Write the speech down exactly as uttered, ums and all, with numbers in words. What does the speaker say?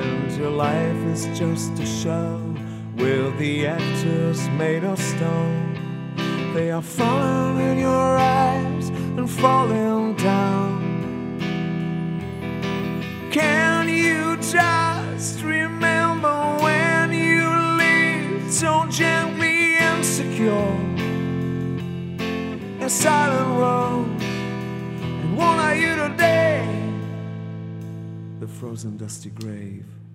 And your life is just a show with the actors made of stone. They are falling in your eyes and falling down. Can you just remember when you lived so gently and secure? A silent road, and what are you today? The frozen dusty grave.